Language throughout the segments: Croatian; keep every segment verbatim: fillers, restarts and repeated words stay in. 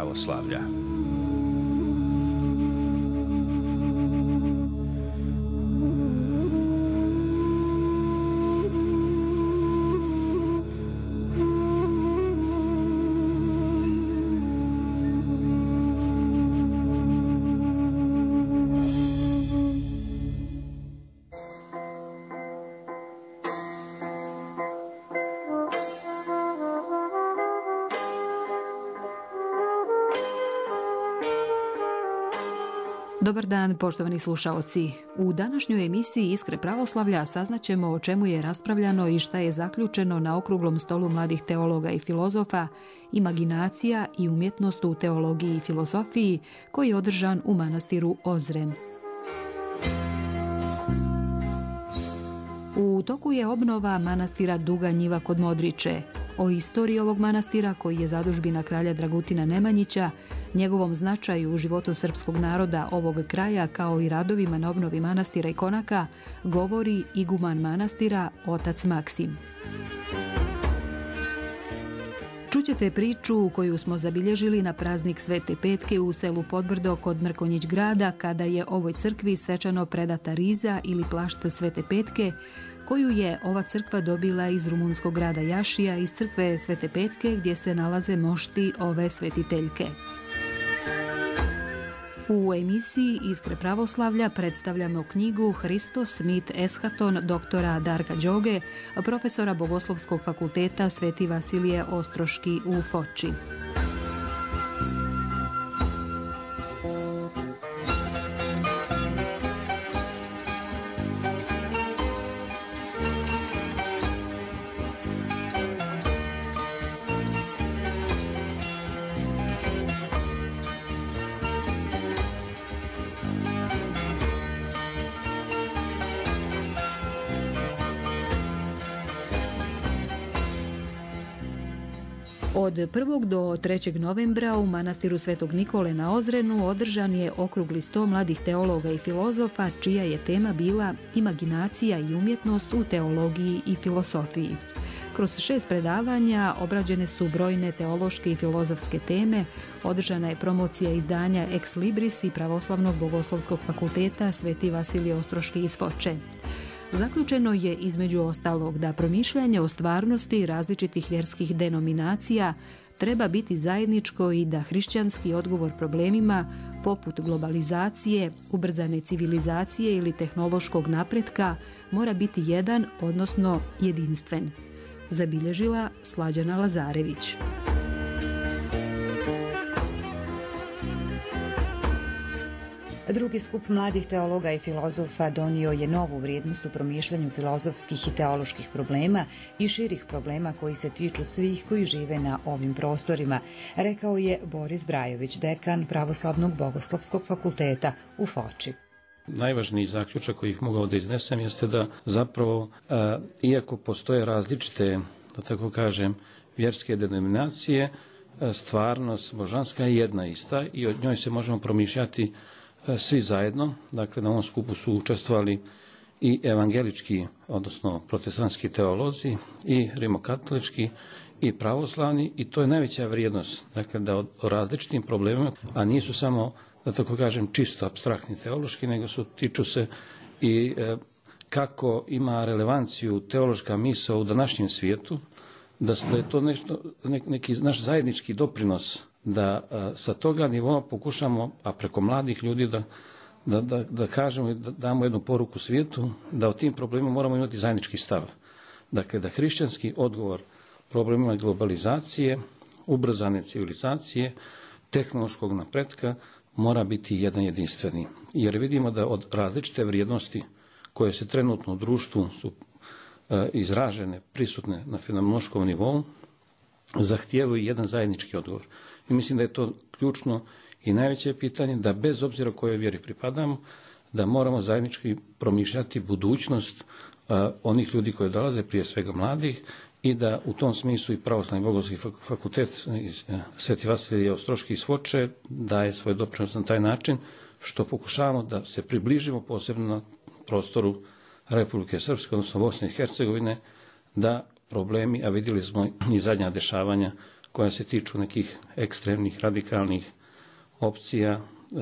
pravoslavlja. Dobar dan, poštovani slušaoci. U današnjoj emisiji Iskre pravoslavlja saznaćemo o čemu je raspravljano i šta je zaključeno na okruglom stolu mladih teologa i filozofa Imaginacija i umjetnost u teologiji i filozofiji, koji je održan u manastiru Ozren. U toku je obnova manastira Duga Njiva kod Modriče. O istoriji ovog manastira, koji je zadužbina kralja Dragutina Nemanjića, njegovom značaju u životu srpskog naroda ovog kraja, kao i radovima na obnovi manastira i konaka, govori iguman manastira, otac Maksim. Čućete priču koju smo zabilježili na praznik Svete Petke u selu Podbrdo kod Mrkonjić grada, kada je ovoj crkvi svečano predata riza ili plašt Svete Petke, koju je ova crkva dobila iz rumunskog grada Jašija, iz crkve Svete Petke, gdje se nalaze mošti ove svetiteljke. U emisiji Iskre pravoslavlja predstavljamo knjigu Hristos, mit, eschaton doktora Darka Đoge, profesora Bogoslovskog fakulteta Sveti Vasilije Ostroški u Foči. Od prvog do trećeg novembra u manastiru Svetog Nikole na Ozrenu održan je okrugli sto mladih teologa i filozofa, čija je tema bila Imaginacija i umjetnost u teologiji i filozofiji. Kroz šest predavanja obrađene su brojne teološke i filozofske teme, održana je promocija izdanja Ex Libris i Pravoslavnog bogoslovskog fakulteta Sveti Vasilije Ostroški iz Foče. Zaključeno je između ostalog da promišljanje o stvarnosti različitih vjerskih denominacija treba biti zajedničko i da hrišćanski odgovor problemima poput globalizacije, ubrzane civilizacije ili tehnološkog napretka mora biti jedan, odnosno jedinstven. Zabilježila Slađana Lazarević. Drugi skup mladih teologa i filozofa donio je novu vrijednost u promišljanju filozofskih i teoloških problema i širih problema koji se tiču svih koji žive na ovim prostorima, rekao je Boris Brajović, dekan Pravoslavnog bogoslovskog fakulteta u Foči. Najvažniji zaključak koji ih mogao da iznesem jeste da zapravo, a, iako postoje različite, da tako kažem, vjerske denominacije, a, stvarnost božanska je jedna ista i od njoj se možemo promišljati svi zajedno. Dakle, na ovom skupu su učestvovali i evangelički, odnosno protestantski teolozi, i rimokatolički i pravoslavni, i to je najveća vrijednost. Dakle, da o različitim problemima, a nisu samo, da tako kažem, čisto apstraktni teološki, nego su tiču se i e, kako ima relevanciju teološka misao u današnjem svijetu, da, da je to nešto, neki naš zajednički doprinos, da a, sa toga nivoa pokušamo, a preko mladih ljudi, da, da, da, da kažemo i da damo jednu poruku svijetu, da o tim problemima moramo imati zajednički stav. Dakle, da hrišćanski odgovor problemima globalizacije, ubrzane civilizacije, tehnološkog napretka mora biti jedan jedinstveni. Jer vidimo da od različite vrijednosti koje se trenutno u društvu su a, izražene, prisutne na fenomenološkom nivou, zahtijevaju jedan zajednički odgovor. I mislim da je to ključno i najveće pitanje, da bez obzira kojoj vjeri pripadamo, da moramo zajednički promišljati budućnost a, onih ljudi koji dolaze, prije svega mladih, i da u tom smislu i Pravoslavni bogoslovski fakultet iz Sveti Vasilije Ostroški iz Foče daje svoj doprinos na taj način, što pokušavamo da se približimo posebno na prostoru Republike Srpske, odnosno Bosne i Hercegovine, da problemi, a vidjeli smo i zadnja dešavanja koja se tiču nekih ekstremnih, radikalnih opcija,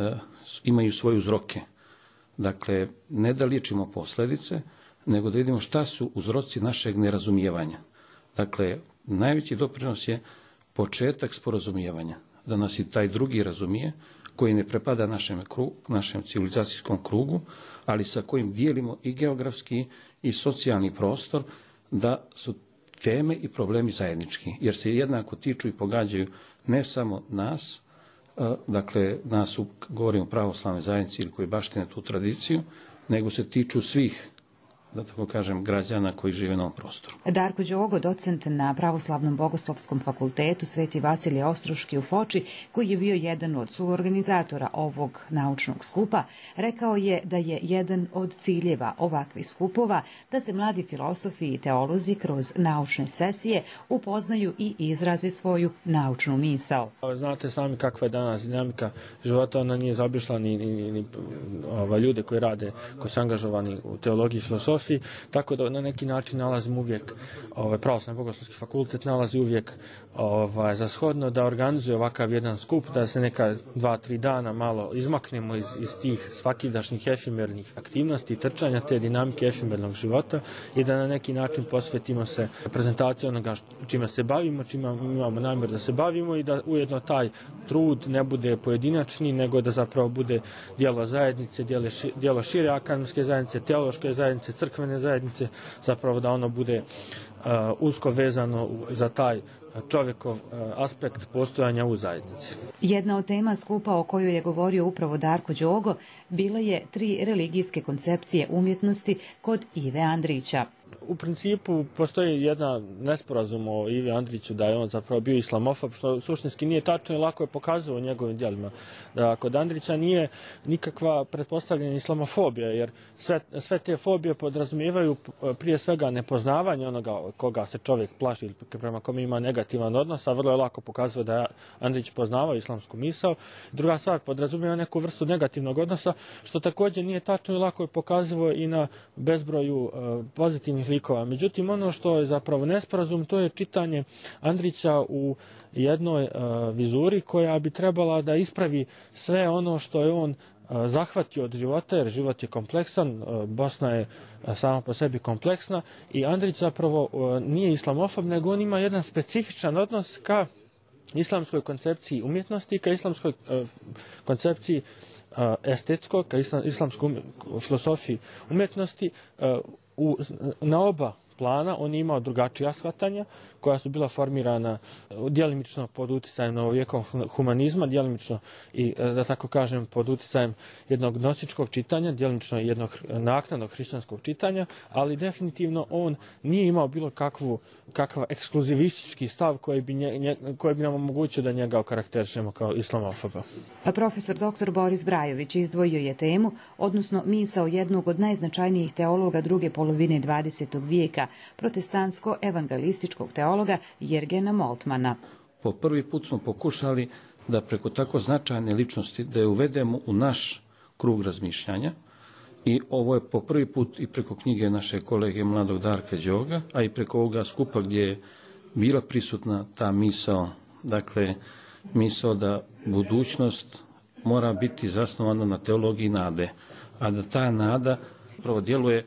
imaju svoje uzroke. Dakle, ne da liječimo posljedice, nego da vidimo šta su uzroci našeg nerazumijevanja. Dakle, najveći doprinos je početak sporazumijevanja, da nas i taj drugi razumije, koji ne prepada našem, krugu, našem civilizacijskom krugu, ali sa kojim dijelimo i geografski i socijalni prostor, da su teme i problemi zajednički, jer se jednako tiču i pogađaju ne samo nas, dakle, nas u, govorimo o pravoslavnoj zajednici ili koji baštine tu tradiciju, nego se tiču svih, da tako kažem, građana koji žive na ovom prostoru. Darko Đogo, docent na Pravoslavnom bogoslovskom fakultetu Sveti Vasilije Ostroški u Foči, koji je bio jedan od suorganizatora ovog naučnog skupa, rekao je da je jedan od ciljeva ovakvih skupova da se mladi filosofi i teolozi kroz naučne sesije upoznaju i izraze svoju naučnu misao. Znate sami kakva je danas dinamika života, ona nije zaobišla ni, ni, ni, ni ova, ljude koji rade, koji su angažovani u teologiji i filosofiji, tako da na neki način nalazimo uvijek, ovaj, Pravoslavni bogoslovski fakultet nalazi uvijek ovaj, za shodno da organizuje ovakav jedan skup, da se neka dva, tri dana malo izmaknemo iz, iz tih svakidašnjih efimernih aktivnosti, trčanja, te dinamike efimernog života i da na neki način posvetimo se prezentaciji onoga čime se bavimo, čime imamo namjer da se bavimo i da ujedno taj trud ne bude pojedinačni, nego da zapravo bude dijelo zajednice, dijelo šire akademske zajednice, teološke zajednice, crkvene zajednice, zapravo da ono bude uh, usko vezano za taj čovjekov uh, aspekt postojanja u zajednici. Jedna od tema skupa o kojoj je govorio upravo Darko Đogo bila je tri religijske koncepcije umjetnosti kod Ive Andrića. U principu postoji jedna nesporazum o Ivi Andriću da je on zapravo bio islamofob, što suštinski nije tačno i lako je pokazao u njegovim djelima. Da kod Andrića nije nikakva pretpostavljena islamofobija, jer sve, sve te fobije podrazumijevaju prije svega nepoznavanje onoga koga se čovjek plaši ili prema kome ima negativan odnos, a vrlo je lako pokazuje da je Andrić poznavao islamsku misao. Druga stvar, podrazumijeva neku vrstu negativnog odnosa, što također nije tačno i lako je pokazuje i na bezbroju uh, pozitivnih likova. Međutim, ono što je zapravo nesporazum, to je čitanje Andrića u jednoj uh, vizuri koja bi trebala da ispravi sve ono što je on uh, zahvatio od života, jer život je kompleksan, uh, Bosna je uh, sama po sebi kompleksna i Andrić zapravo uh, nije islamofob, nego on ima jedan specifičan odnos ka islamskoj koncepciji umjetnosti, ka islamskoj uh, koncepciji uh, estetskog, ka islam, islamskoj filosofiji umjetnosti. Uh, U, na oba plana on je imao drugačija shvatanja koja su bila formirana djelimično pod uticajem novovjekovnog humanizma, djelimično i, da tako kažem, pod uticajem jednog gnostičkog čitanja, djelimično i jednog naknadnog hrišćanskog čitanja, ali definitivno on nije imao bilo kakvu, kakav ekskluzivistički stav koji bi, nje, nje, koji bi nam omogućio da njega okarakterišemo kao islamofoba. A profesor doktor Boris Brajović izdvojio je temu, odnosno misao jednog od najznačajnijih teologa druge polovine dvadesetog vijeka, protestantsko-evangelističkog teologa Jürgena Moltmana. Po prvi put smo pokušali da preko tako značajne ličnosti da je uvedemo u naš krug razmišljanja i ovo je po prvi put i preko knjige naše kolege mladog Darka Đoga, a i preko ovoga skupa gdje je bila prisutna ta misao, dakle misao da budućnost mora biti zasnovana na teologiji nade, a da ta nada prvo djeluje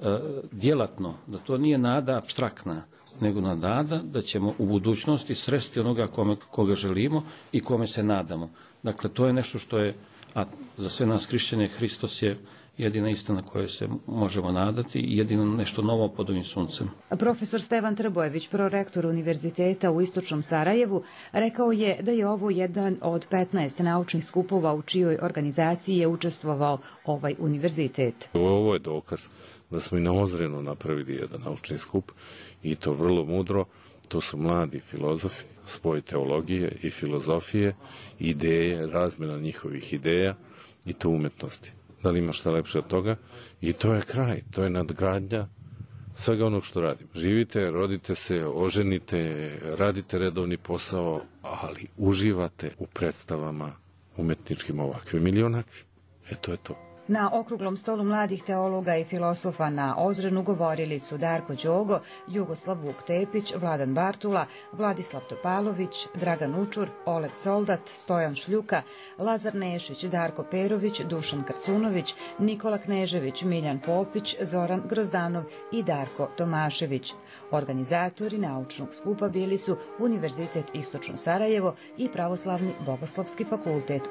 djelatno, da to nije nada apstraktna, nego na nada da ćemo u budućnosti sresti onoga kome, koga želimo i kome se nadamo. Dakle, to je nešto što je, a za sve nas hrišćane, Hristos je jedina istina kojoj se možemo nadati i jedino nešto novo pod ovim suncem. Profesor Stevan Trbojević, prorektor Univerziteta u Istočnom Sarajevu, rekao je da je ovo jedan od petnaest naučnih skupova u čijoj organizaciji je učestvovao ovaj univerzitet. Ovo je dokaz da smo i na Ozrenu napravili jedan naučni skup i to vrlo mudro. To su mladi filozofi, spoj teologije i filozofije, ideje, razmjena njihovih ideja i to umjetnosti. Da li ima šta lepše od toga? I to je kraj, to je nadgradnja svega onog što radimo. Živite, rodite se, oženite, radite redovni posao, ali uživate u predstavama umjetničkim ovakvim ili onakvim. E to je to. Na okruglom stolu mladih teologa i filosofa na Ozrenu govorili su Darko Đogo, Jugoslav Vuk Tepić, Vladan Bartula, Vladislav Topalović, Dragan Učur, Oleg Soldat, Stojan Šljuka, Lazar Nešić, Darko Perović, Dušan Krcunović, Nikola Knežević, Miljan Popić, Zoran Grozdanov i Darko Tomašević. Organizatori naučnog skupa bili su Univerzitet Istočno Sarajevo i Pravoslavni bogoslovski fakultet.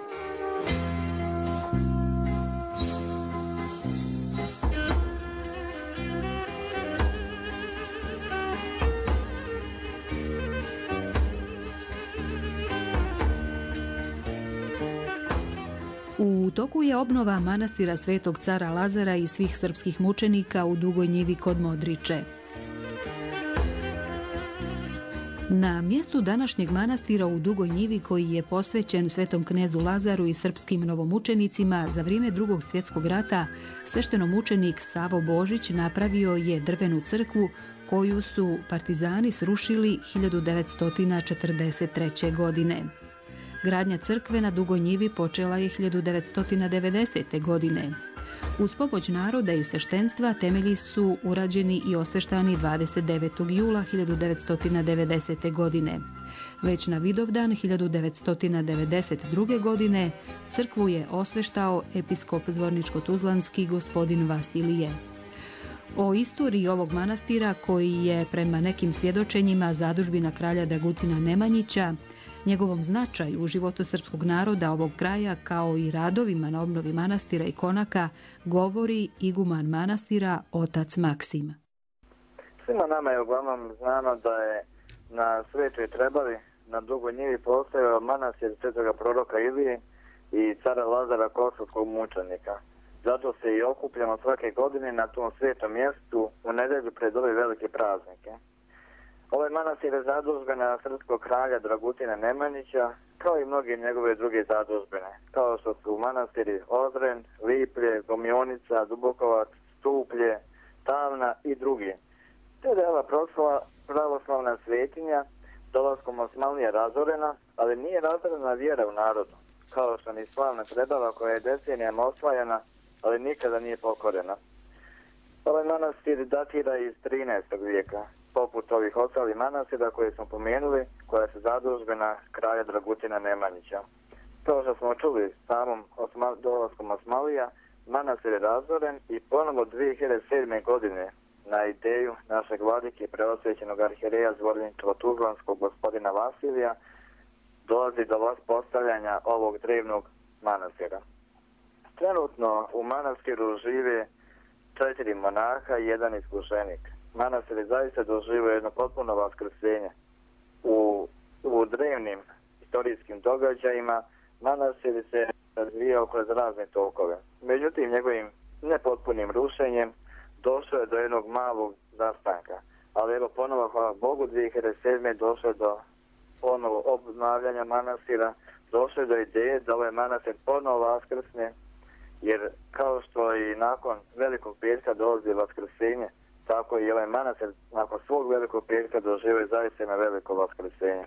U toku je obnova manastira Svetog cara Lazara i svih srpskih mučenika u Dugoj Njivi kod Modriče. Na mjestu današnjeg manastira u Dugoj Njivi, koji je posvećen svetom knezu Lazaru i srpskim novomučenicima za vrijeme Drugog svjetskog rata, sveštenomučenik Savo Božić napravio je drvenu crkvu koju su partizani srušili hiljadu devetsto četrdeset treće. godine. Gradnja crkve na Dugoj Njivi počela je hiljadu devetsto devedesete. godine. Uz pomoć naroda i sveštenstva temelji su urađeni i osveštani dvadeset devetog jula hiljadu devetsto devedesete. godine. Već na Vidovdan hiljadu devetsto devedeset druge. godine crkvu je osveštao episkop Zvorničko-tuzlanski gospodin Vasilije. O istoriji ovog manastira, koji je prema nekim svjedočenjima zadužbina kralja Dragutina Nemanjića, njegovom značaju u životu srpskog naroda ovog kraja, kao i radovima na obnovi manastira i konaka, govori iguman manastira otac Maksim. Svima nama je uglavnom znano da je na Svetoj Trebavi na Dugoj Njivi postojao manastir svetoga proroka Ilije i cara Lazara kosovskog mučenika. Zato se i okupljamo svake godine na tom svetom mjestu u nedelju pred ove velike praznike. Ovaj manastir je zadužbina srpskog kralja Dragutina Nemanjića, kao i mnoge njegove druge zadužbine, kao što su manastiri Ozren, Liplje, Gomionica, Dubokovac, Stuplje, Tavna i drugi. Te da je ova pravoslavna svetinja dolaskom Osmanlije razorena, ali nije razorena vjera u narodu, kao što ni slavna Trebava koja je decenijama osvajana, ali nikada nije pokorena. Ovaj manastir datira iz trinaestog vijeka, poput ovih ostalih manastira koje smo pomenuli, koja se zadužbina kralja Dragutina Nemanjića. Kao što smo čuli samom osma, dolaskom Osmalija, manastir je razoren i ponovo dvije hiljade sedme. godine na ideju našeg vladike preosvećenog arhijereja Zvorničko-tuzlanskog gospodina Vasilija dolazi do postavljanja ovog drevnog manastira. Trenutno u manastiru žive četiri monaha i jedan iskušenik. Manastir je zaista doživio jedno potpuno vaskrsenje. U, u drevnim historijskim događajima manastir se razvijao kroz razne tokove. Međutim, njegovim nepotpunim rušenjem došlo je do jednog malog zastanka. Ali evo ponovo, hvala Bogu, dvije hiljade sedme. došlo je do ponovo obnavljanja manastira, došlo je do ideje da ovaj manastir ponovo vaskrsne, jer kao što i nakon velikog petka dolazi vaskrsenje, tako i ovaj manastir nakon svog velikog petka doživio zaista na veliko vaskrsenje.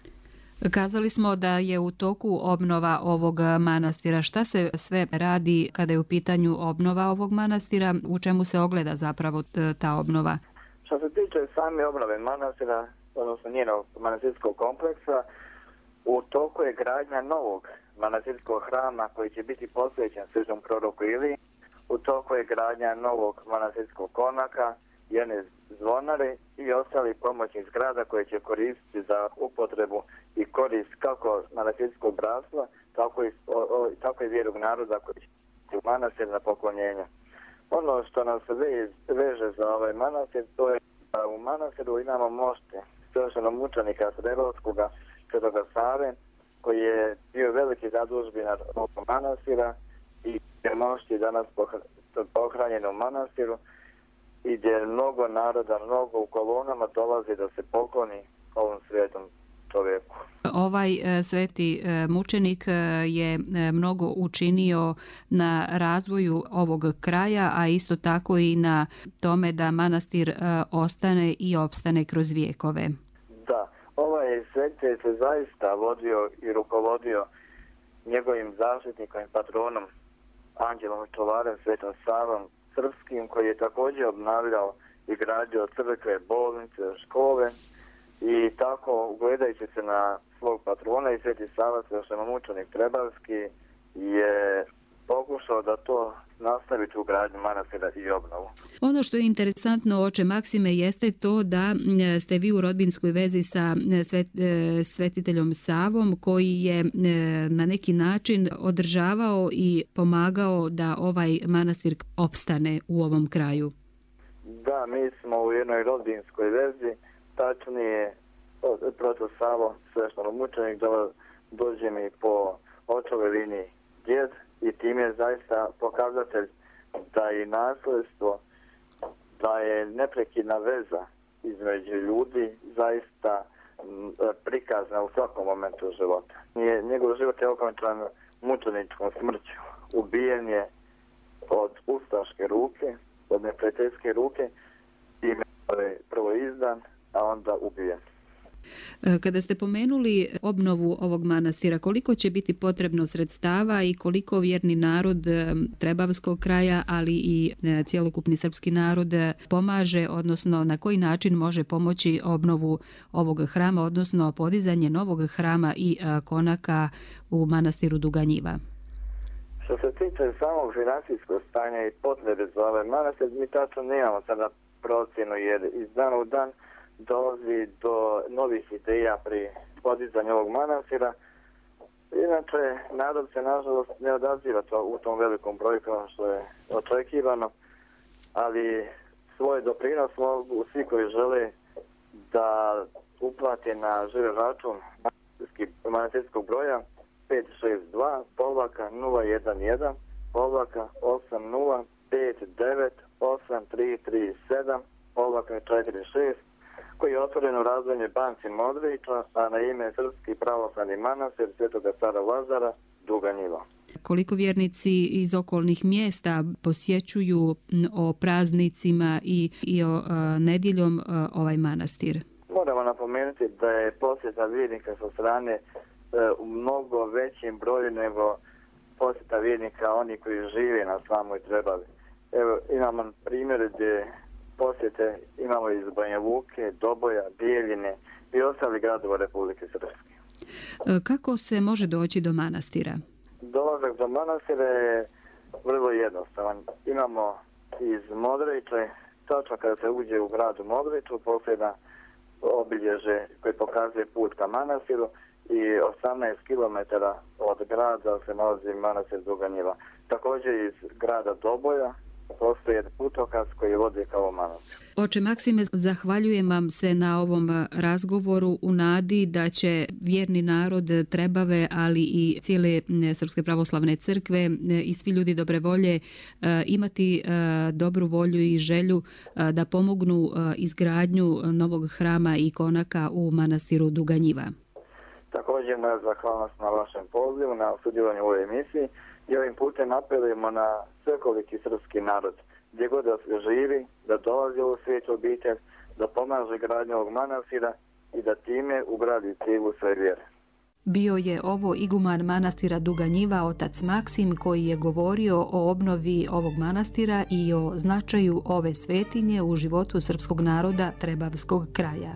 Kazali smo da je u toku obnova ovog manastira. Šta se sve radi kada je u pitanju obnova ovog manastira? U čemu se ogleda zapravo ta obnova? Što se tiče same obnove manastira, odnosno njenog manastirskog kompleksa, u toku je gradnja novog manastirskog hrama koji će biti posvećen svetom proroku Iliji. U toku je gradnja novog manastirskog konaka, jedne zvonare i ostali pomoćnih zgrada koje će koristiti za upotrebu i korist kako manastirskog bratstva, tako i, o, o, tako i vjerog naroda koji će biti u manastir na poklonjenje. Ono što nas ve, veže za ovaj manastir, to je da u manastiru imamo mošte sveštenomučenika Srebovskoga Svetoga Save, koji je bio veliki zadužbinar ovog manastira i gdje mošti danas pohranjeno u manastiru i gdje mnogo naroda, mnogo u kolonama dolazi da se pokloni ovom svetom čovjeku. Ovaj e, sveti e, mučenik e, je e, mnogo učinio na razvoju ovog kraja, a isto tako i na tome da manastir e, ostane i opstane kroz vijekove. Da, ovaj sveti se zaista vodio i rukovodio njegovim zaštitnikom i patronom Anđelom Čuvarem, Svetom Savom Srpskim, koji je također obnavljao i gradio crkve, bolnice, škole i tako, ugledajući se na svog patrona i Sveti Sava, sveštenomučenik Trebavski, je pokušao da to nastavi tu gradnju manastira i obnovu. Ono što je interesantno, oče Maksime, jeste to da ste vi u rodbinskoj vezi sa svet, svetiteljom Savom, koji je na neki način održavao i pomagao da ovaj manastir opstane u ovom kraju. Da, mi smo u jednoj rodbinskoj vezi, tačnije proto Savo, sveštenomučenik, dođe mi po očovoj liniji djed, i tim je zaista pokazatelj da je nasledstvo, da je neprekidna veza između ljudi zaista prikazana u svakom momentu života. Njegov život je okončan mučeničkom smrću. Ubijen je od ustaške ruke, od neprijateljske ruke, i je prvo izdan, a onda ubijen. Kada ste pomenuli obnovu ovog manastira, koliko će biti potrebno sredstava i koliko vjerni narod Trebavskog kraja, ali i cjelokupni srpski narod pomaže, odnosno na koji način može pomoći obnovu ovog hrama, odnosno podizanje novog hrama i konaka u manastiru Duga Njiva? Što se tiče samog financijskog stanja i potrebe za ovaj manastir, mi tačno nemamo sada procjenu, jer iz dana u dan dolazi do novih ideja pri podizanju ovog manastira. Inače, narod se nažalost ne odaziva to, u tom velikom broju kao što je očekivano, ali svoj doprinos mogu svi koji žele da uplate na žiro račun manastirskog broja pet šest dva povlaka nula jedan jedan povlaka osam nula pet devet osam tri tri sedam povlaka četiri šest, koji je otvoren u Razvojnoj banci Modrića, a na ime Srpski pravoslavni manastir Svetoga cara Lazara Duga Njiva. Koliko vjernici iz okolnih mjesta posjećuju o praznicima i, i o a, nedjeljom a, ovaj manastir? Moramo napomenuti da je posjeta vjernika sa strane e, u mnogo većim broju nego posjeta vjernika oni koji žive na samoj Trebavi. Evo, imamo primjere gdje posjete imamo iz Banja Luke, Doboja, Bijeljine i ostali gradova Republike Srpske. Kako se može doći do manastira? Dolazak do manastira je vrlo jednostavan. Imamo iz Modrića, točno kada se uđe u gradu Modriću, posljedna obilježe koje pokazuje put ka manastiru i osamnaest kilometara od grada se nalazi manastir Duga Njiva. Također iz grada Doboja postoji jedan putokaz koji vodi kao manastir. Oče Maksime, zahvaljujem vam se na ovom razgovoru u nadi da će vjerni narod Trebave, ali i cijele Srpske pravoslavne crkve i svi ljudi dobre volje imati dobru volju i želju da pomognu izgradnju novog hrama i konaka u manastiru Duga Njiva. Također moja zahvalnost na vašem pozivu, na sudjelovanju u ovoj emisiji. I ovim putem apelujemo na svekoliki srpski narod, gdje god da se živi, da dolazi u svijetu obitelj, da pomaže gradnju ovog manastira i da time ugradi cijelu svoje vjere. Bio je ovo iguman manastira Duga Njiva, otac Maksim, koji je govorio o obnovi ovog manastira i o značaju ove svetinje u životu srpskog naroda Trebavskog kraja.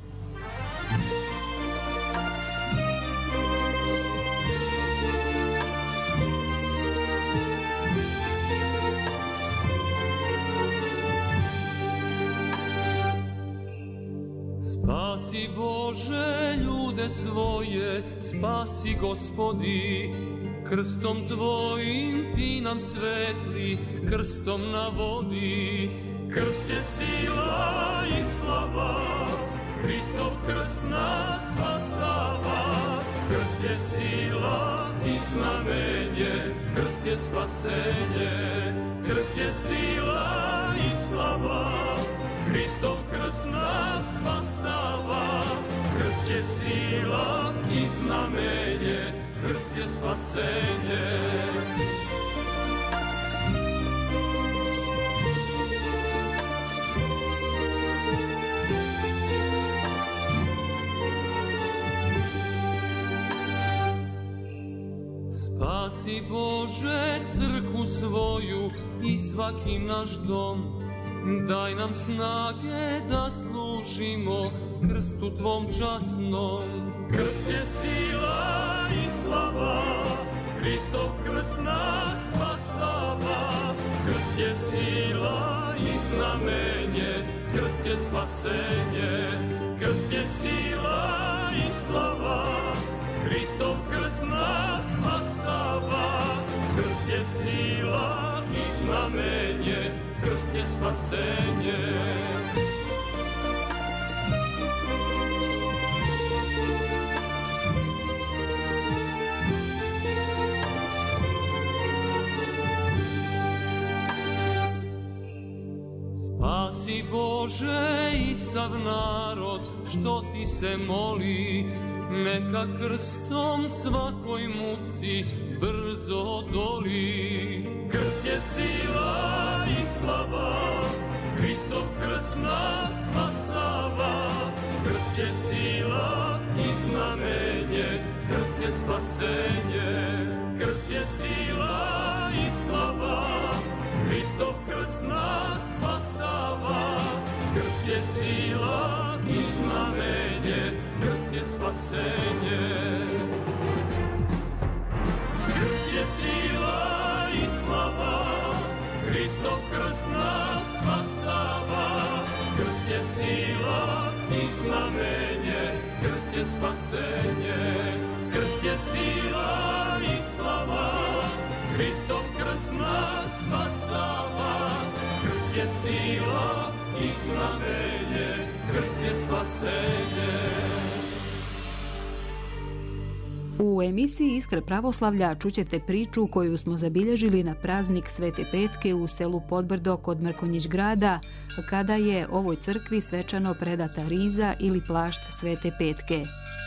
Spasi Bože ljude svoje, spasi Gospodi, krstom Tvojim Ti nam svetli, krstom na vodi. Krst je sila i slava, Hristov krst nas spasava. Krst je sila i znamenje, krst je spasenje. Krst je sila i slava, Hristov krst nas spasava. Krst je sila i znamenje, krst je spasenje. Spasi Spasi Bože crkvu svoju i svaki naš dom, daj nam snage da služimo krstu Tvom časnom. Krst je sila i slava, Hristov krst nas spasava. Krst je sila i znamenje, krst je spasenje. Krst je sila i slava, Hristov krst nas spasava. Krst je sila i znamenje, krst je spasenje. Spasi Bože i sav narod što Ti se moli, neka krstom svakoj muci brzo odoli. Krst je sila i slava, Hristov krst nas spasava. Krst je sila i znamenje, krst je spasenje. Krst je sila i slava, Hristov krst nas spasava. Krst je sila i znamenje, krst je spasenje. Krst je sila i slava, Hristov krst nas spasava. Krst je sila i znamenje, krst je spasenje. Krst je sila i slava, Hristov krst nas spasava. Krst je sila i znamenje, krst je spasenje. U emisiji Iskre pravoslavlja čućete priču koju smo zabilježili na praznik Svete Petke u selu Podbrdo kod Mrkonjić grada, kada je ovoj crkvi svečano predata riza ili plašt Svete Petke.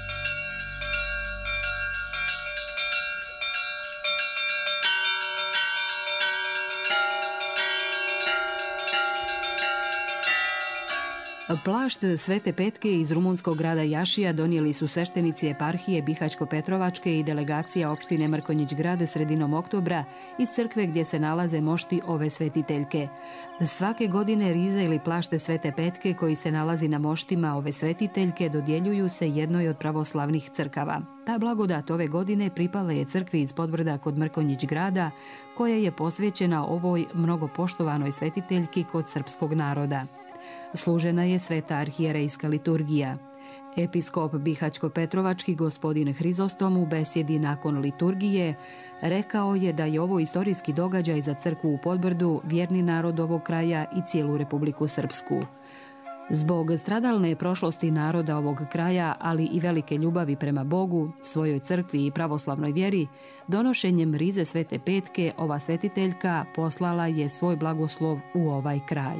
Plašt Svete Petke iz rumunskog grada Jašija donijeli su sveštenici eparhije Bihaćko-Petrovačke i delegacija opštine Mrkonjić grade sredinom oktobra iz crkve gdje se nalaze mošti ove svetiteljke. Svake godine riza ili plašte Svete Petke koji se nalazi na moštima ove svetiteljke dodjeljuju se jednoj od pravoslavnih crkava. Ta blagodat ove godine pripala je crkvi iz Podbrda kod Mrkonjić grada, koja je posvećena ovoj mnogo poštovanoj svetiteljki kod srpskog naroda. Služena je sveta arhijerejska liturgija. Episkop Bihaćko-Petrovački gospodin Hrizostom u besjedi nakon liturgije rekao je da je ovo istorijski događaj za crkvu u Podbrdu, vjerni narod ovog kraja i cijelu Republiku Srpsku. Zbog stradalne prošlosti naroda ovog kraja, ali i velike ljubavi prema Bogu, svojoj crkvi i pravoslavnoj vjeri, donošenjem rize Svete Petke ova svetiteljka poslala je svoj blagoslov u ovaj kraj.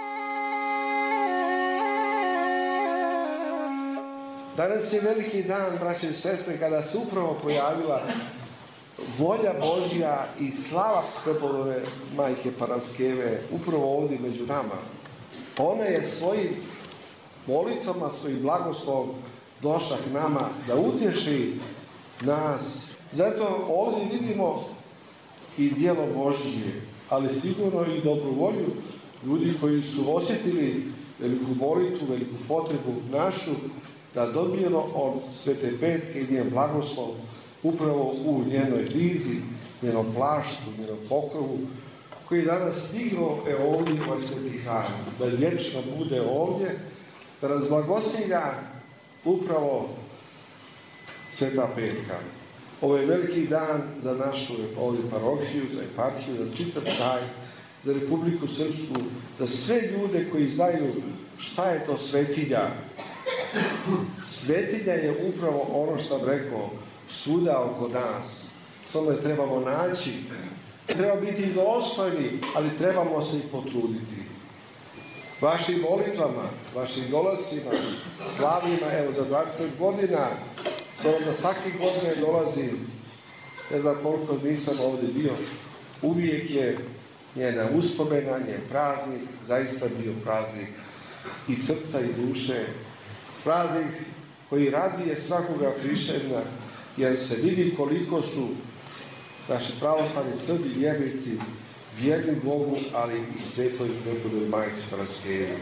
Danas je veliki dan, braće i sestre, kada se upravo pojavila volja Božja i slava Prepolove majke Paraskeve upravo ovdje među nama. Ona je svojim molitvama, svojim blagoslovom došla k nama da utješi nas. Zato ovdje vidimo i djelo Božje, ali sigurno i dobru volju ljudi koji su osjetili veliku molitvu, veliku potrebu našu, da dobijemo od Svete Petke i njen blagoslov upravo u njenoj rizi, njenom plaštu, njenom pokrovu, koji je danas stigao evo ovdje u ovaj sveti hram, da vječno bude ovdje, da nas blagoslivlja upravo Sveta Petka. Ovo je veliki dan za našu ovdje parohiju, za eparhiju, za čitav kraj, za Republiku Srpsku, za sve ljude koji znaju šta je to svetilja. Svetilja je upravo ono što sam rekao, svuda oko nas. Samo je trebamo naći. Treba biti dostojni, ali trebamo se i potruditi. Vašim molitvama, vašim dolascima, slavima, evo za dvadeset godina, s obzirom da svake godine dolazim, ne znam koliko nisam ovdje bio, uvijek je njena uspomena, njen praznik, zaista bio praznik i srca i duše, praznik koji raduje svakoga hrišćanina, jer se vidi koliko su naši pravoslavni Srbi, vjernici, vjerni Bogu, ali i svetoj prepodobnoj Majci Paraskevi.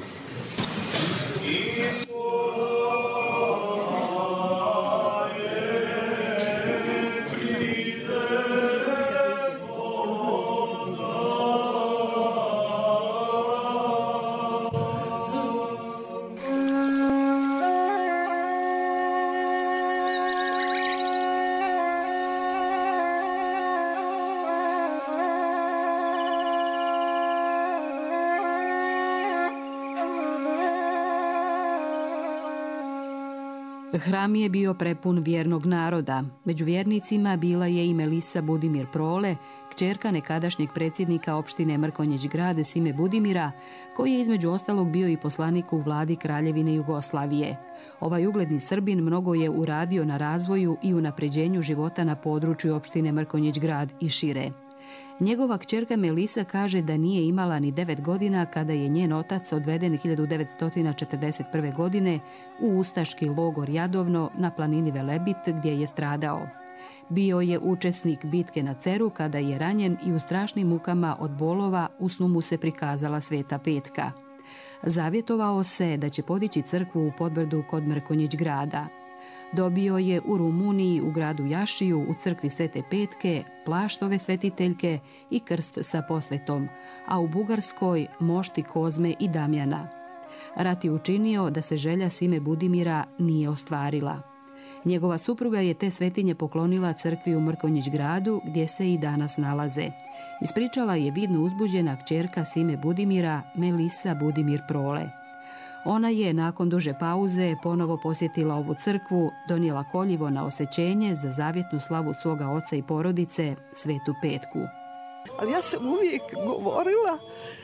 Hram je bio prepun vjernog naroda. Među vjernicima bila je i Melisa Budimir Prole, kćerka nekadašnjeg predsjednika opštine Mrkonjić Grad Sime Budimira, koji je između ostalog bio i poslanik u vladi Kraljevine Jugoslavije. Ovaj ugledni Srbin mnogo je uradio na razvoju i unapređenju života na području opštine Mrkonjić Grad i šire. Njegova kćerka Melisa kaže da nije imala ni devet godina kada je njen otac odveden hiljadu devetsto četrdeset prve. godine u ustaški logor Jadovno na planini Velebit gdje je stradao. Bio je učesnik bitke na Ceru kada je ranjen i u strašnim mukama od bolova u snu mu se prikazala Sveta Petka. Zavjetovao se da će podići crkvu u Podbrdu kod Mrkonjić Grada. Dobio je u Rumuniji u gradu Jašiju u crkvi Svete Petke plaštove svetiteljke i krst sa posvetom, a u Bugarskoj mošti Kozme i Damjana. Rat je učinio da se želja Sime Budimira nije ostvarila. Njegova supruga je te svetinje poklonila crkvi u Mrkonjić Gradu gdje se i danas nalaze. Ispričala je vidno uzbuđena kćerka Sime Budimira, Melisa Budimir Prole. Ona je nakon duže pauze ponovo posjetila ovu crkvu, donijela koljivo na osvećenje za zavjetnu slavu svoga oca i porodice, Svetu Petku. Ali ja sam uvijek govorila,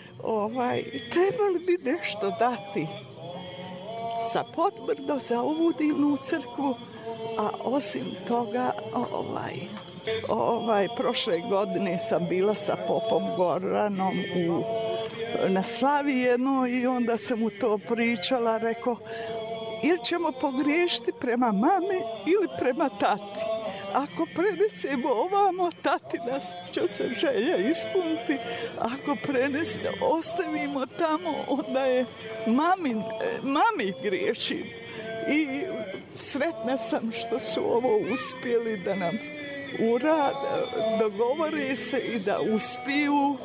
ovaj, trebali bi nešto dati sa Podbrdo za ovu divnu crkvu, a osim toga, ovaj, ovaj, prošle godine sam bila sa popom Goranom u na slavi jedno i onda sam mu to pričala, rekao, ili ćemo pogriješiti prema mami ili prema tati. Ako prenesemo ovamo, tati nas će se želja ispuniti. Ako prenes, ostavimo tamo, onda je mamin, mami griješim. I sretna sam što su ovo uspjeli da nam urade, dogovore se i da uspiju.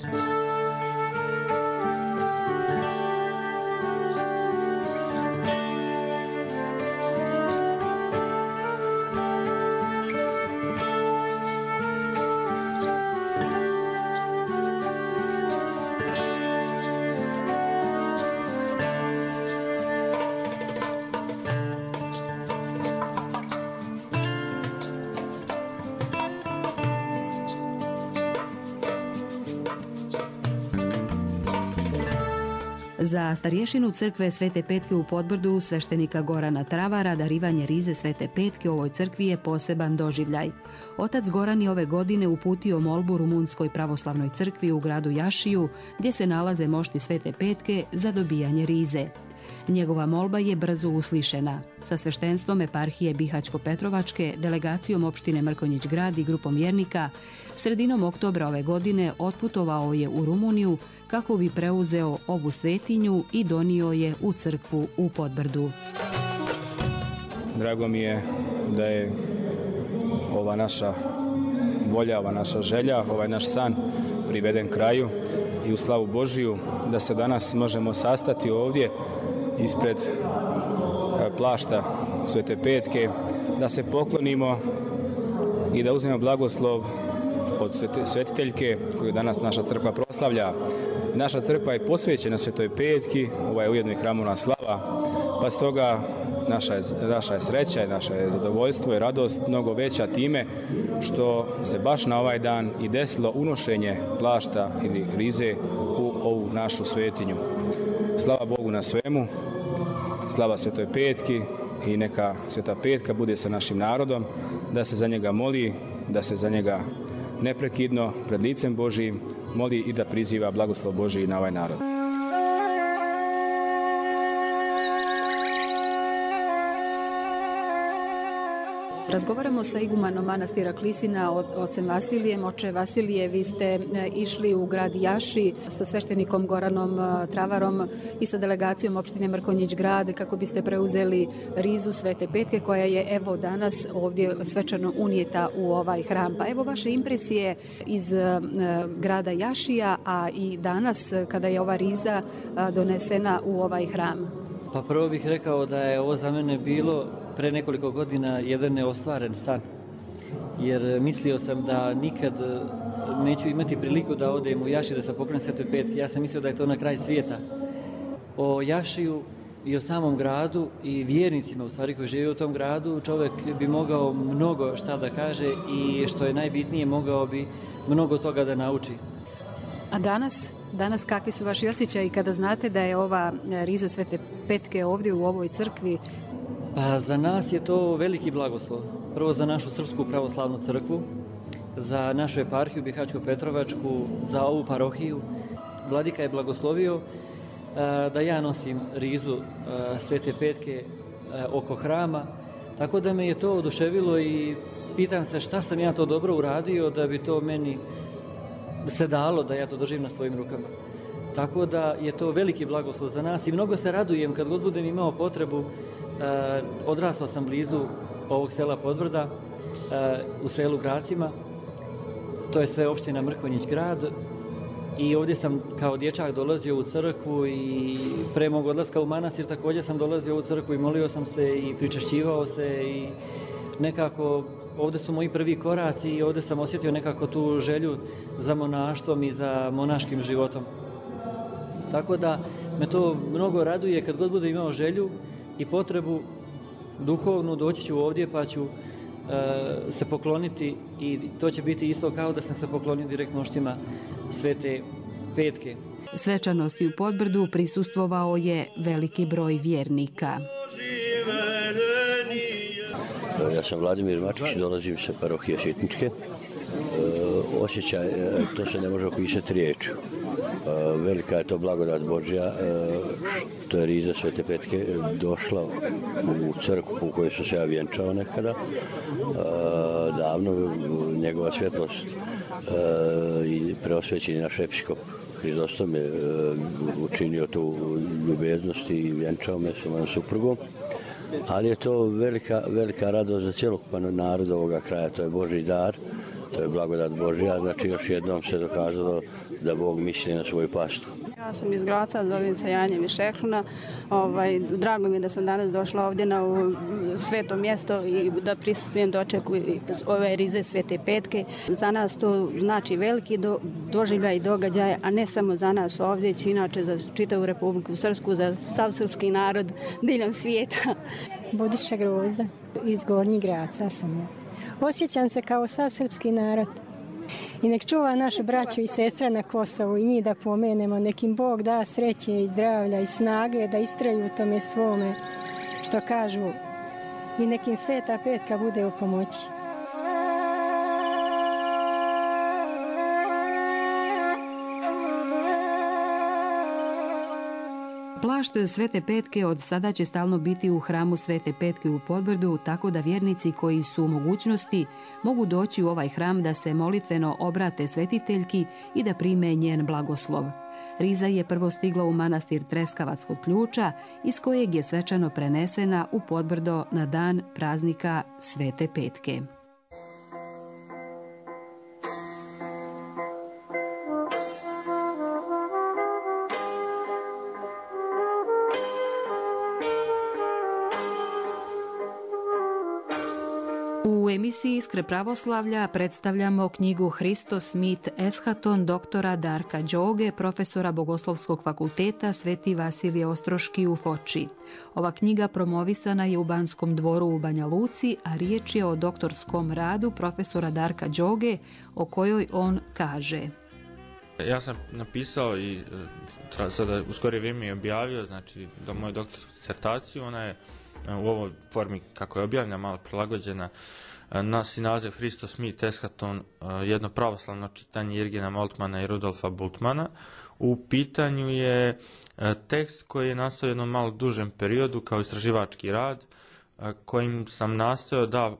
Za starješinu crkve Svete Petke u Podbrdu, sveštenika Gorana Travara, darivanje rize Svete Petke u ovoj crkvi je poseban doživljaj. Otac Goran je ove godine uputio molbu Rumunskoj pravoslavnoj crkvi u gradu Jašiju, gdje se nalaze mošti Svete Petke, za dobijanje rize. Njegova molba je brzo uslišena. Sa sveštenstvom eparhije Bihaćko-Petrovačke, delegacijom opštine Mrkonjić Grad i grupom vjernika, sredinom oktobra ove godine otputovao je u Rumuniju kako bi preuzeo ovu svetinju i donio je u crkvu u Podbrdu. Drago mi je da je ova naša volja, ova naša želja, ovaj naš san priveden kraju i u slavu Božiju, da se danas možemo sastati ovdje ispred plašta Svete Petke, da se poklonimo i da uzmemo blagoslov od svetiteljke koju danas naša crkva proslavlja. Naša crkva je posvećena Svetoj Petki, ovo je ujedno i hramovna slava, pa stoga naša je, naša je sreća i naše je zadovoljstvo i radost mnogo veća time što se baš na ovaj dan i desilo unošenje plašta ili rize u ovu našu svetinju. Slava Bogu na svemu, slava Svetoj Petki i neka Sveta Petka bude sa našim narodom, da se za njega moli, da se za njega neprekidno pred licem Božijim moli i da priziva blagoslov Božiji na ovaj narod. Razgovaramo sa igumanom manastira Klisina, ocem Vasilijem. Oče Vasilije, vi ste išli u grad Jaši sa sveštenikom Goranom Travarom i sa delegacijom opštine Mrkonjić Grad kako biste preuzeli rizu Svete Petke koja je evo danas ovdje svečano unijeta u ovaj hram. Pa evo vaše impresije iz grada Jašija, a i danas kada je ova riza donesena u ovaj hram. Pa prvo bih rekao da je ovo za mene bilo pre nekoliko godina jedan neostvaren san. Jer mislio sam da nikad neću imati priliku da odem u Jaši da se poklonim Svetoj Petki. Ja sam mislio da je to na kraj svijeta. O Jašiju i o samom gradu i vjernicima u stvari koji žive u tom gradu čovjek bi mogao mnogo šta da kaže i što je najbitnije mogao bi mnogo toga da nauči. A danas? Danas kakvi su vaši osjećaji kada znate da je ova riza Svete Petke ovdje u ovoj crkvi? Pa za nas je to veliki blagoslov. Prvo za našu Srpsku pravoslavnu crkvu, za našu eparhiju Bihaćko-Petrovačku, za ovu parohiju. Vladika je blagoslovio da ja nosim rizu Svete Petke oko hrama, tako da me je to oduševilo i pitam se šta sam ja to dobro uradio da bi to meni se dalo da ja to držim na svojim rukama. Tako da je to veliki blagoslov za nas i mnogo se radujem kad god budem imao potrebu. Odrastao sam blizu ovog sela Podvrda, u selu Gracima. To je sve opština Mrkonjić Grad. I ovdje sam kao dječak dolazio u crkvu i pre mog odlaska u manastir također sam dolazio u crkvu i molio sam se i pričešćivao se i nekako ovdje su moji prvi koraci i ovdje sam osjetio nekako tu želju za monaštvom i za monaškim životom. Tako da me to mnogo raduje kad god budem imao želju i potrebu duhovnu, doći ću ovdje pa ću e, se pokloniti i to će biti isto kao da sam se poklonio direktno oštima Svete Petke. Svečanosti u Podbrdu prisustvovao je veliki broj vjernika. Ja sam Vladimir Mačić, dolazim sa parohije Sitničke. Osjećaj, to se ne može opisati riječju. Velika je to blagodat Božja što je riza Svete Petke došla u crkvu u kojoj su se ja vjenčao nekada. Davno njegova svjetlost i preosvećeni naš episkop Hrizostom je učinio tu ljubeznost i vjenčao me sa mojom suprugom. Ali je to velika, velika radost za cjelokupan narod ovoga kraja, to je Božji dar, to je blagodat Božja, znači još jednom se dokazalo da Bog misli na svoju pastu. Ja sam iz Graca, zovem se Janja Višehruna. Ovaj, drago mi je da sam danas došla ovdje na sveto mjesto i da prisustvujem dočeku ove rize Svete Petke. Za nas to znači veliki do, doživljaj i događaj, a ne samo za nas ovdje, već inače za čitavu Republiku Srpsku, za sav srpski narod diljem svijeta. Budiša Grozda, iz Gornjih Graca sam ja. Osjećam se kao sav srpski narod. I nek čuva naše braću i sestre na Kosovu i njih da pomenemo, nek im Bog da sreće i zdravlja i snage da istraju u tome svome, što kažu, i nek im Sveta Petka bude u pomoći. Plašt Svete Petke od sada će stalno biti u hramu Svete Petke u Podbrdu, tako da vjernici koji su u mogućnosti mogu doći u ovaj hram da se molitveno obrate svetiteljki i da prime njen blagoslov. Riza je prvo stigla u manastir Treskavac kod Ključa, iz kojeg je svečano prenesena u Podbrdo na dan praznika Svete Petke. U emisiji Iskre pravoslavlja predstavljamo knjigu Hristos mit eschaton doktora Darka Đoge, profesora Bogoslovskog fakulteta Sveti Vasilije Ostroški u Foči. Ova knjiga promovisana je u Banskom dvoru u Banja Luci, a riječ je o doktorskom radu profesora Darka Đoge, o kojoj on kaže. Ja sam napisao i sada u skorije vrijeme je objavio, znači da moju doktorsku disertaciju, ona je u ovoj formi kako je objavljena, malo prilagođena, nosi naziv Hristos mit eschaton, jedno pravoslavno čitanje Jirgena Moltmana i Rudolfa Bultmana. U pitanju je tekst koji je nastao u jednom malo dužem periodu kao istraživački rad. kojim sam nastojao da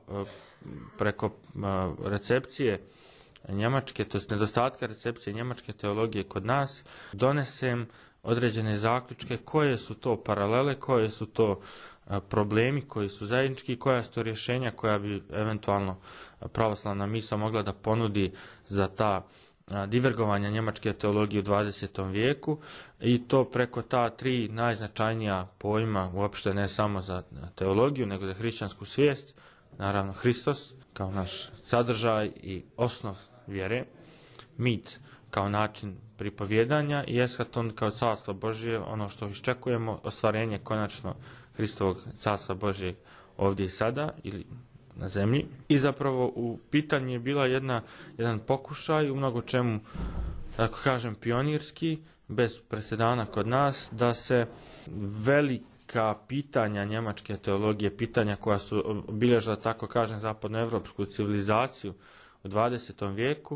preko recepcije njemačke, to je nedostatka recepcije njemačke teologije kod nas, donesem određene zaključke koje su to paralele, koje su to problemi koji su zajednički i koja su to rješenja koja bi eventualno pravoslavna misao mogla da ponudi za ta divergovanja njemačke teologije u dvadesetom vijeku i to preko ta tri najznačajnija pojma, uopšte ne samo za teologiju, nego za hrišćansku svijest, naravno Hristos kao naš sadržaj i osnov vjere, mit kao način pripovjedanja i eschaton kao carstvo Božje, ono što iščekujemo, ostvarenje konačno Hristovog carstva Božjeg ovdje i sada ili na zemlji. I zapravo u pitanju je bila jedna, jedan pokušaj u mnogo čemu, tako kažem, pionirski, bez presedana kod nas, da se velika pitanja njemačke teologije, pitanja koja su obilježila, tako kažem, zapadnoevropsku civilizaciju u dvadesetom vijeku,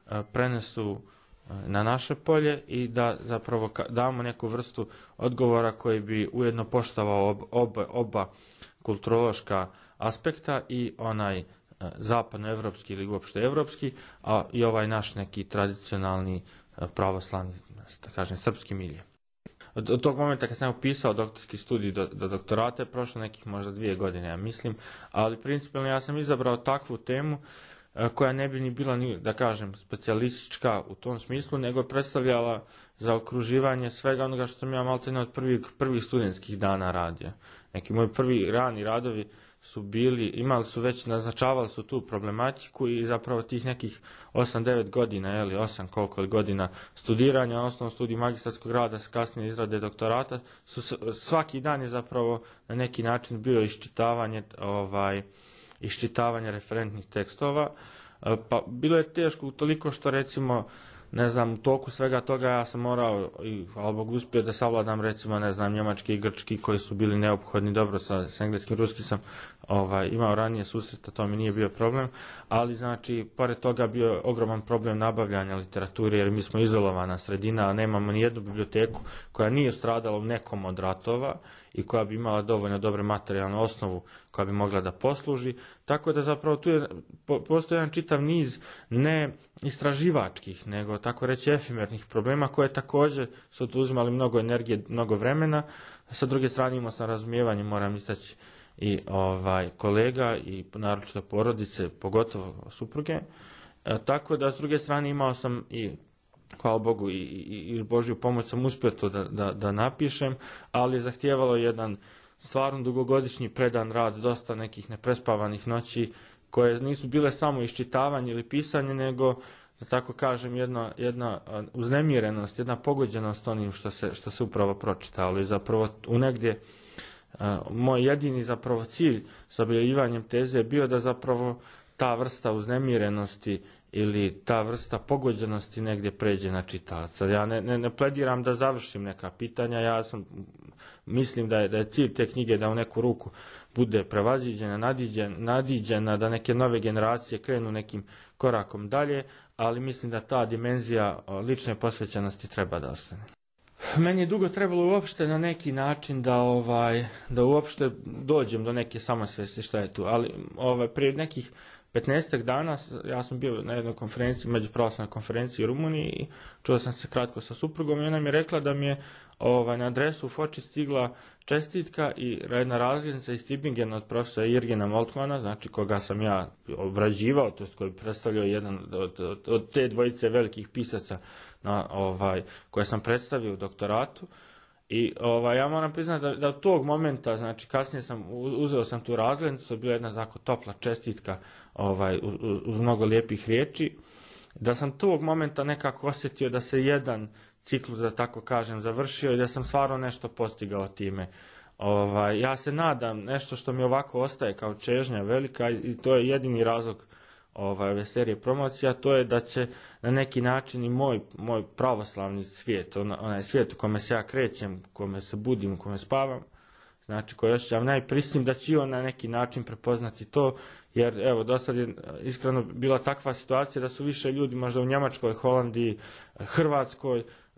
prenesu na naše polje i da zapravo damo neku vrstu odgovora koji bi ujedno poštovao ob, oba, oba kulturološka aspekta i onaj zapadnoevropski ili uopšte evropski, a i ovaj naš neki tradicionalni pravoslavni, da kažem, srpski milje. Od, od tog momenta kad sam upisao doktorski studij do, do doktorata je prošlo nekih možda dvije godine, ja mislim, ali principijalno ja sam izabrao takvu temu koja ne bi ni bila, ni, da kažem, specijalistička u tom smislu, nego je predstavljala za okruživanje svega onoga što sam ja maltene od prvih, prvih studentskih dana radio. Neki moji prvi rani radovi su bili, imali su već, naznačavali su tu problematiku i zapravo tih nekih osam devet godina, ili osam koliko godina studiranja, osnovnom studiju magistarskog rada, kasnije izrade doktorata, su, svaki dan je zapravo na neki način bio iščitavanje ovaj, iščitavanje referentnih tekstova, pa bilo je teško toliko što recimo, ne znam, u toku svega toga ja sam morao, i hvala Bogu uspio da savladam recimo, ne znam, njemački i grčki koji su bili neophodni, dobro sa, sa engleskim i ruskim sam ovaj, imao ranije susreta, to mi nije bio problem, ali znači, pored toga bio je ogroman problem nabavljanja literature, jer mi smo izolovana sredina, a nemamo ni jednu biblioteku koja nije stradala u nekom od ratova i koja bi imala dovoljno dobre materijalnu osnovu koja bi mogla da posluži, tako da zapravo tu je, po, postoji jedan čitav niz ne istraživačkih, nego tako reći efimernih problema koje također su oduzimali mnogo energije, mnogo vremena. Sa druge strane imao sam razumijevanje, moram istaći, i ovaj kolega i naročito porodice, pogotovo supruge. E, tako da s druge strane imao sam i, hvala Bogu, i, i, i Božju pomoć sam uspio to da, da, da napišem, ali je zahtijevalo jedan stvarno dugogodišnji predan rad, dosta nekih neprespavanih noći koje nisu bile samo iščitavanje ili pisanje, nego, da tako kažem, jedna, jedna uznemirenost, jedna pogođenost onim što se, što se upravo pročitalo i zapravo u negdje Uh, moj jedini zapravo cilj sa objavljivanjem teze je bio da zapravo ta vrsta uznemirenosti ili ta vrsta pogođenosti negdje pređe na čitalaca. Ja ne, ne, ne plediram da završim neka pitanja, ja sam, mislim da je, da je cilj te knjige da u neku ruku bude prevaziđena, nadiđena, nadiđena, da neke nove generacije krenu nekim korakom dalje, ali mislim da ta dimenzija lične posvećenosti treba da ostane. Meni je dugo trebalo uopšte na neki način da ovaj da uopšte dođem do neke samosvesti šta je tu, ali ovaj prije nekih petnaestak dana ja sam bio na jednoj konferenciji, međupravoslavnoj konferenciji u Rumuniji i čuo sam se kratko sa suprugom i ona mi je rekla da mi je ovaj, na adresu u Foči stigla čestitka i jedna razglednica iz Tübingena od profesora Jürgena Moltmana, znači koga sam ja obrađivao, to jest koji predstavljao jedan od, od, od te dvojice velikih pisaca na, ovaj, koje sam predstavio u doktoratu. I ovaj, ja moram priznati da, da od tog momenta, znači kasnije sam uzeo sam tu razglednicu, to je bila jedna tako topla čestitka ovaj, uz, uz mnogo lijepih riječi, da sam tog momenta nekako osjetio da se jedan ciklus, da tako kažem, završio i da sam stvarno nešto postigao time. Ovaj, ja se nadam, nešto što mi ovako ostaje kao čežnja velika i to je jedini razlog ovaj, ove serije promocija, to je da će na neki način i moj, moj pravoslavni svijet, onaj svijet u kome se ja krećem, u kome se budim, u kome spavam, znači koji osjećam najprisnim, da će on na neki način prepoznati to, jer evo, do sad je iskreno bila takva situacija da su više ljudi možda u Njemačkoj, Holandiji, Hrvatskoj,